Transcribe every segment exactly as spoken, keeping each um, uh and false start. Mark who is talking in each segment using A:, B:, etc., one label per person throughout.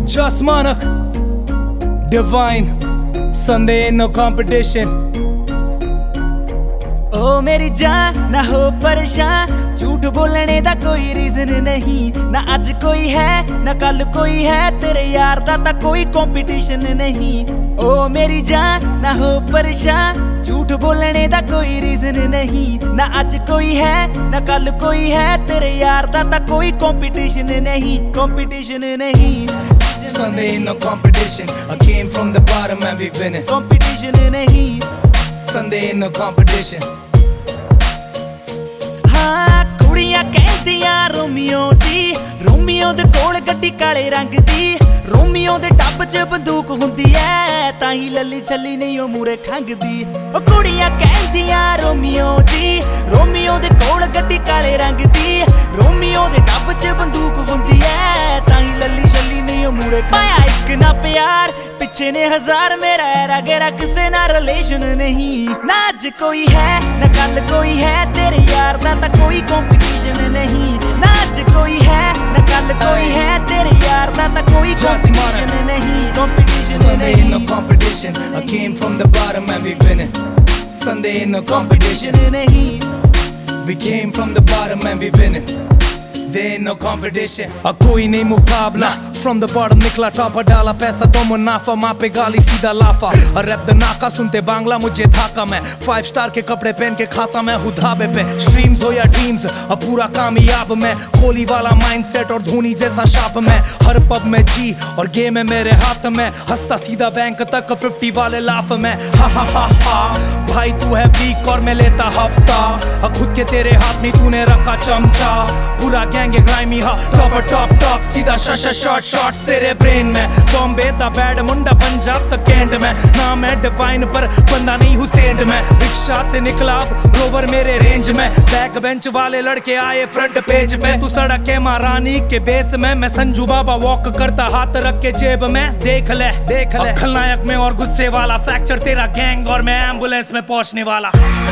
A: Just Manak, Divine, Sunday ain't no competition.
B: ओ मेरी जान ना हो परेशान, झूठ बोलने दा कोई रीजन नहीं। ना आज कोई है ना कल कोई है, तेरे यार दा ता कोई कंपटीशन नहीं। ओ मेरी जान ना हो परेशान, झूठ बोलने दा कोई रीजन नहीं। ना आज कोई है ना कल कोई है, तेरे यार दा ता कोई कंपटीशन नहीं, कंपटीशन नहीं।
A: Sunday ain't no competition. I came from the bottom and we winning.
B: Competition नहीं।
A: Sunday ain't no competition.
B: हाँ कुड़ियां कहदियां रोमियो जी, रोमियो दे कोल गड्डी काले रंग दी। रोमियो दे टब च बंदूक हुंदी ऐ, ताही लली छली नहीं ओ मूरे खंगदी। ओ कुड़ियां कहदियां रोमियो जी, रोमियो दे कोल गड्डी काले रंग दी। रोमियो दे टब च बंदूक हुंदी ऐ, ताही लली छली नहीं ओ मूरे पाया एक ना प्यार, पिछे ने हजार मेरा एरा गेरा, किसे ना रिलेशन नहीं। ना आज कोई है ना कल कोई है, तेरे यार दा ता कोई कंपटीशन नहीं। ना आज कोई है ना कल कोई है, तेरे यार दा ता कोई कंपटीशन नहीं, कंपटीशन
A: Sunday ain't no
B: नहीं।
A: competition. I came from the bottom and we winning. Sunday ain't no competition.
B: नहीं।
A: We came from the bottom and we winning. There ain't no competition. आ कोई नहीं मुकाबला, from the bottom निकला topper, डाला पैसा तो मुनाफा, माँ पे गाली सीधा लाफा। और रैप द नाका सुनते बांग्ला मुझे थाका, मैं फाइव स्टार के कपड़े पहन के खाता मैं हूँ धाबे पे। स्ट्रीम्स हो या ड्रीम्स, अब पूरा कामयाब मैं, कोहली वाला माइंडसेट और धोनी जैसा शाप मैं। हर पब में जी और गेम है मेरे हाथ में, हंसता सीधा बैंक तक फिफ्टी वाले लाफ में। हा हा हा हा भाई तू है वीक और मैं लेता हफ्ता, खुद के तेरे हाथ में तूने रखा चमचा। पूरा गैंग ग्राइमी हा टॉप टॉप टॉप, सीधा शॉट शॉट शॉट्स तेरे ब्रेन में। बॉम्बे दा बैड मुंडा पंजाब तक कैंट में, नाम है डिवाइन पर बंदा नहीं हुसैन में। रिक्शा से निकला अब रोवर मेरे रेंज में, बैक बेंच वाले लड़के आए फ्रंट पेज पे। तू सड़क के महारानी के बेस में, मैं संजू बाबा वॉक करता हाथ रख के जेब में। देख ले देख ले खलनायक में और गुस्से वाला, फ्रैक्चर तेरा गैंग और मैं एम्बुलेंस में पहुंचने वाला।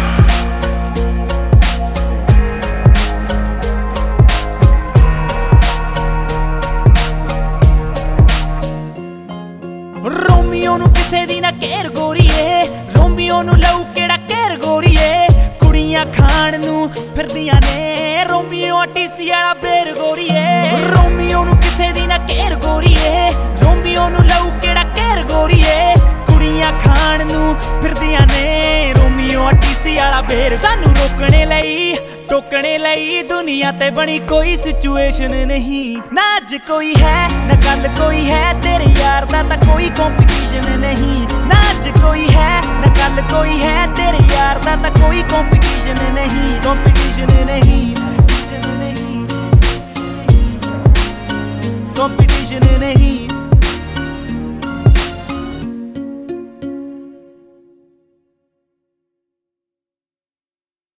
B: रोमियो नु किसे दी ना केर गोरीए, रोमियो नु लऊ केड़ा केर गोरीए। कुड़ियां खान नु फिरदियां ने, रोमियो टीसी वाला बेर गोरीए। रोमियो नु किसे दी ना केर गोरीए, रोमियो नु लऊ केड़ा केर गोरीए। कुड़ियां खान नु फिरदियां ने, रोमियो टीसी वाला बेर। सानू रोकने लई टोकने लई दुनिया ते बनी कोई सिचुएशन नहीं। ना आज कोई है ना कल कोई है, तेरे यार दा ता कोई कंपटीशन नहीं। ना आज कोई है ना कल कोई है, तेरे यार दा ता कोई कंपटीशन नहीं, कंपटीशन नहीं।